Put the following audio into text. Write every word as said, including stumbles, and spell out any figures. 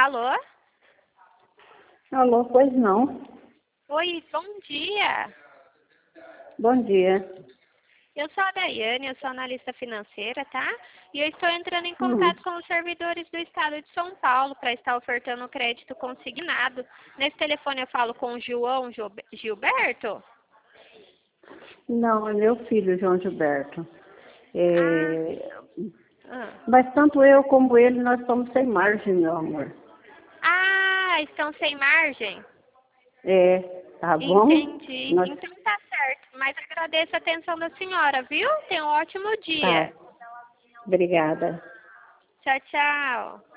Alô? Alô, pois não. Oi, bom dia. Bom dia. Eu sou a Daiane, eu sou analista financeira, tá? E eu estou entrando em Hum. contato com os servidores do estado de São Paulo para estar ofertando crédito consignado. Nesse telefone eu falo com o João Gilbe- Gilberto? Não, é meu filho, João Gilberto. Ah, É, ah. Mas tanto eu como ele, nós estamos sem margem, meu amor. Ah, estão sem margem? É, tá bom? Entendi. Nós... Então tá certo. Mas agradeço a atenção da senhora, viu? Tenha um ótimo Tá, dia. obrigada. Tchau, tchau.